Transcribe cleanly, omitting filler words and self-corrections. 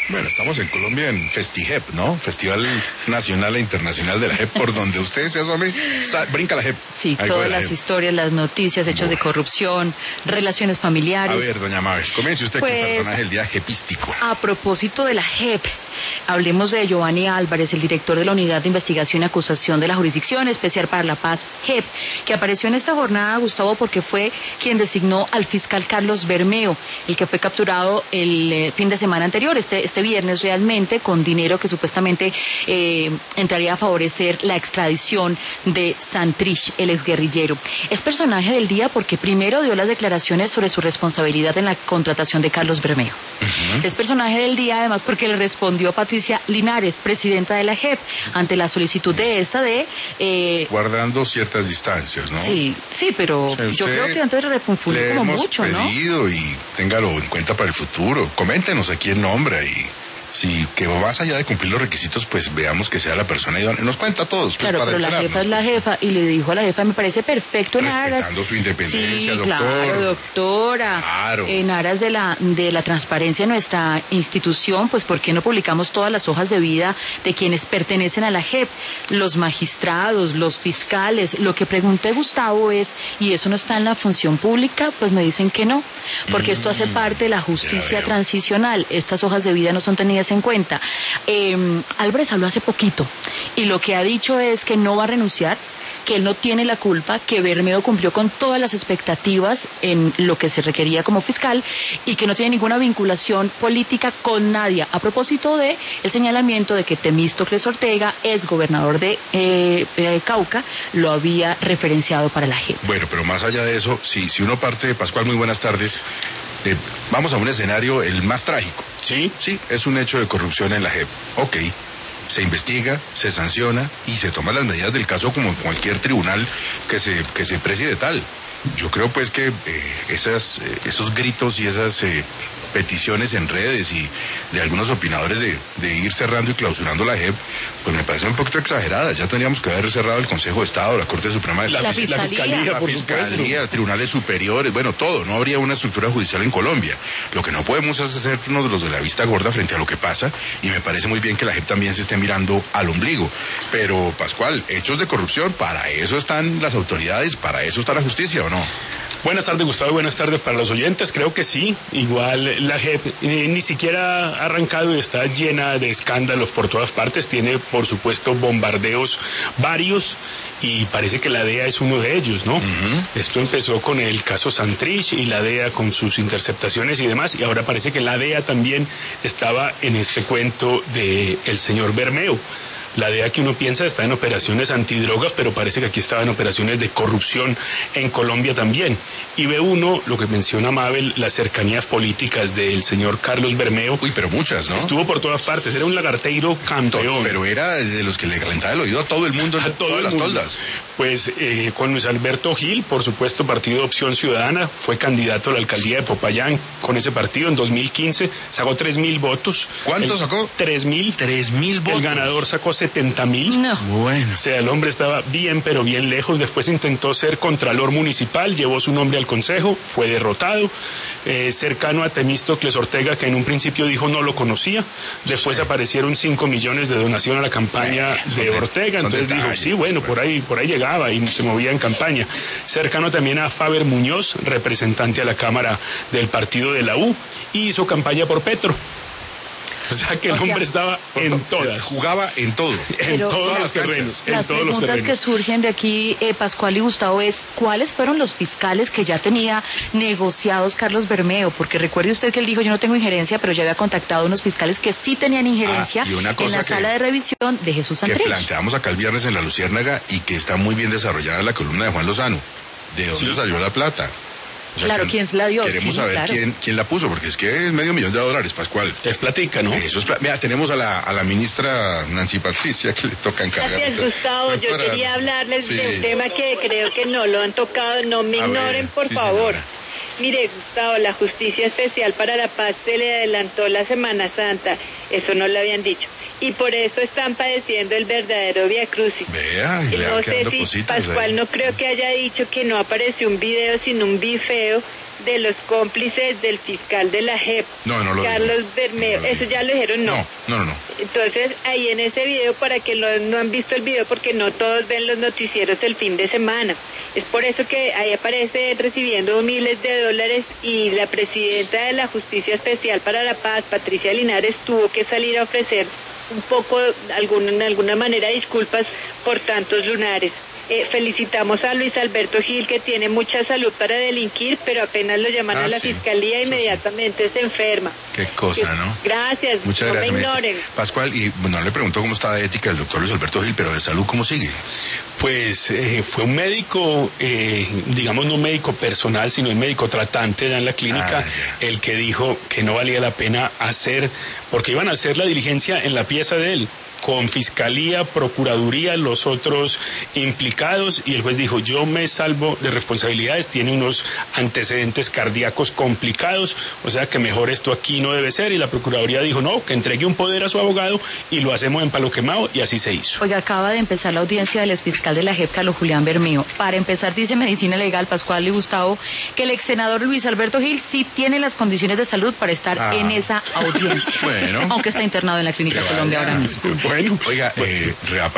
Bueno, estamos en Colombia en FestiJEP, ¿no? Festival Nacional e Internacional de la JEP, por donde usted se asome, brinca la JEP. Sí, todas las historias, las noticias, hechos de corrupción, relaciones familiares. A ver, doña Mabel, comience usted con el personaje del día jepístico. A propósito de la JEP, hablemos de Giovanni Álvarez, el director de la Unidad de Investigación y Acusación de la Jurisdicción Especial para la Paz, JEP, que apareció en esta jornada, Gustavo, porque fue quien designó al fiscal Carlos Bermeo, el que fue capturado el fin de semana anterior, este viernes realmente, con dinero que supuestamente entraría a favorecer la extradición de Santrich, el exguerrillero. Es personaje del día porque primero dio las declaraciones sobre su responsabilidad en la contratación de Carlos Bermeo. Es personaje del día además porque le respondió Patricia Linares, presidenta de la JEP, ante la solicitud de esta de... guardando ciertas distancias, ¿no? Sí, pero o sea, yo creo que antes refunfuñó como mucho, ¿no? Le hemos pedido y téngalo en cuenta para el futuro. Coméntenos a quién nombra y... Sí, que más allá de cumplir los requisitos, pues veamos que sea la persona idónea. Nos cuenta a todos. Pues, claro, para pero la jefa es la jefa y le dijo a la jefa, me parece perfecto en aras... Respetando su independencia, sí, doctor. Claro, doctora. Claro. En aras de la transparencia en nuestra institución, pues ¿por qué no publicamos todas las hojas de vida de quienes pertenecen a la JEP? Los magistrados, los fiscales. Lo que pregunté, Gustavo, es, ¿y eso no está en la función pública? Pues me dicen que no, porque esto hace parte de la justicia transicional. Estas hojas de vida no son tenidas en cuenta. Álvarez habló hace poquito y lo que ha dicho es que no va a renunciar, que él no tiene la culpa, que Bermeo cumplió con todas las expectativas en lo que se requería como fiscal y que no tiene ninguna vinculación política con nadie. A propósito de el señalamiento de que Temístocles Ortega, ex gobernador de Cauca, lo había referenciado para la JEP. Bueno, pero más allá de eso, si uno parte, Pascual, muy buenas tardes. Vamos a un escenario el más trágico. Sí. Sí, es un hecho de corrupción en la JEP. Ok. Se investiga, se sanciona y se toman las medidas del caso como cualquier tribunal que se preside tal. Yo creo pues que esos gritos y esas peticiones en redes y de algunos opinadores de ir cerrando y clausurando la JEP, pues me parece un poquito exagerada. Ya tendríamos que haber cerrado el Consejo de Estado, la Corte Suprema de la Fiscalía, tribunales superiores, bueno, todo. No habría una estructura judicial en Colombia. Lo que no podemos es hacernos los de la vista gorda frente a lo que pasa, y me parece muy bien que la JEP también se esté mirando al ombligo. Pero, Pascual, hechos de corrupción, para eso están las autoridades, para eso está la justicia, ¿o no? Buenas tardes, Gustavo, y buenas tardes para los oyentes. Creo que sí. Igual la JEP ni siquiera ha arrancado y está llena de escándalos por todas partes. Tiene, por supuesto, bombardeos varios y parece que la DEA es uno de ellos, ¿no? Esto empezó con el caso Santrich y la DEA con sus interceptaciones y demás, y ahora parece que la DEA también estaba en este cuento del señor Bermeo. La DEA que uno piensa está en operaciones antidrogas, pero parece que aquí estaba en operaciones de corrupción en Colombia también. Y ve uno, lo que menciona Mabel, las cercanías políticas del señor Carlos Bermeo. Uy, pero muchas, ¿no? Estuvo por todas partes, era un lagarteiro campeón. Pero era de los que le calentaba el oído a todo el mundo en todas las toldas. Pues con Luis Alberto Gil, por supuesto, Partido de Opción Ciudadana, fue candidato a la alcaldía de Popayán con ese partido en 2015, sacó 3.000 votos. ¿Cuánto sacó? 3.000. 3.000 votos. El ganador sacó 70.000. No. Bueno. O sea, el hombre estaba bien, pero bien lejos. Después intentó ser contralor municipal, llevó su nombre al consejo, fue derrotado. Cercano a Temístocles Ortega, que en un principio dijo no lo conocía. Después aparecieron 5 millones de donación a la campaña de Ortega. Entonces dijo, sí, bueno, por ahí llegaba y se movía en campaña. Cercano también a Faber Muñoz, representante a la Cámara del partido de la U, y hizo campaña por Petro. O sea que el hombre estaba en todas. Jugaba en todo. En todos los terrenos. Las preguntas que surgen de aquí, Pascual y Gustavo, es ¿cuáles fueron los fiscales que ya tenía negociados Carlos Bermeo? Porque recuerde usted que él dijo, yo no tengo injerencia, pero ya había contactado a unos fiscales que sí tenían injerencia en la sala de revisión de Jesús Santrich. Que planteamos acá el viernes en La Luciérnaga y que está muy bien desarrollada la columna de Juan Lozano. ¿De dónde salió la plata? O sea, claro, ¿quién se la dio? Queremos saber quién la puso, porque es que es $500,000, Pascual. Es platica, ¿no? Eso es Mira, tenemos a la ministra Nancy Patricia, que le toca encargar. Gracias, Gustavo. Yo quería hablarles de un tema que creo que no lo han tocado. No me ignoren, por favor. Señora. Mire, Gustavo, la Justicia Especial para la Paz se le adelantó la Semana Santa. Eso no lo habían dicho. Y por eso están padeciendo el verdadero viacrucis. Vea, y no sé si Pascual no creo que haya dicho que no apareció un video, sino un bifeo de los cómplices del fiscal de la JEP, No lo Carlos dijo. Bermeo. No lo Eso dijo. ya lo dijeron, no. No. Entonces, ahí en ese video, para que no han visto el video, porque no todos ven los noticieros el fin de semana. Es por eso que ahí aparece recibiendo miles de dólares, y la presidenta de la Justicia Especial para la Paz, Patricia Linares, tuvo que salir a ofrecer un poco, en alguna manera, disculpas por tantos lunares. Felicitamos a Luis Alberto Gil, que tiene mucha salud para delinquir, pero apenas lo llaman a la sí. fiscalía, Eso inmediatamente se enferma. Qué cosa, ¿no? Gracias, Muchas no gracias, me ministra. ignoren. Pascual, y bueno, le preguntó cómo está de ética el doctor Luis Alberto Gil, pero de salud, ¿cómo sigue? Pues fue un médico, digamos no un médico personal, sino un médico tratante en la clínica, el que dijo que no valía la pena hacer, porque iban a hacer la diligencia en la pieza de él, con fiscalía, procuraduría, los otros implicados, y el juez dijo, yo me salvo de responsabilidades, tiene unos antecedentes cardíacos complicados, o sea que mejor esto aquí no debe ser, y la procuraduría dijo, no, que entregue un poder a su abogado y lo hacemos en palo quemado, y así se hizo. Oiga, acaba de empezar la audiencia del exfiscal de la JEP, Carlos Julián Bermeo. Para empezar, dice Medicina Legal, Pascual y Gustavo, que el ex senador Luis Alberto Gil sí tiene las condiciones de salud para estar en esa audiencia. Bueno. Aunque está internado en la Clínica Colombia ahora mismo. Bueno, Oiga,